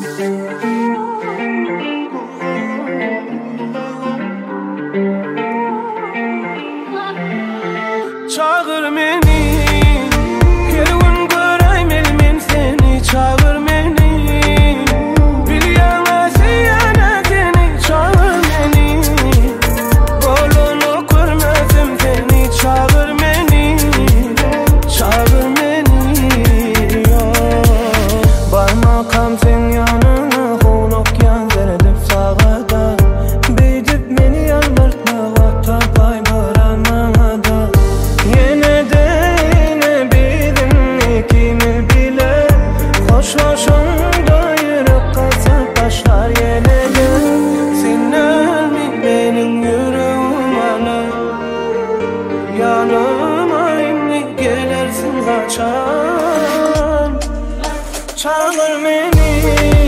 Çağır meni, her gün göreyim men seni. Çağır meni, bir yana siyana seni. Çağır meni, bolunu görmezim seni. Çağır meni, çağır meni. Barmakam sen yanına, huluk yan zerdip sağada. Beycip meni yalvartma, tapay baranmana da. Hoşhoşunda yürek kalsa taşlar yenege. Sen ölme benim yüreğim ana. Yanıma indi gelersin kaçan. Çağır beni.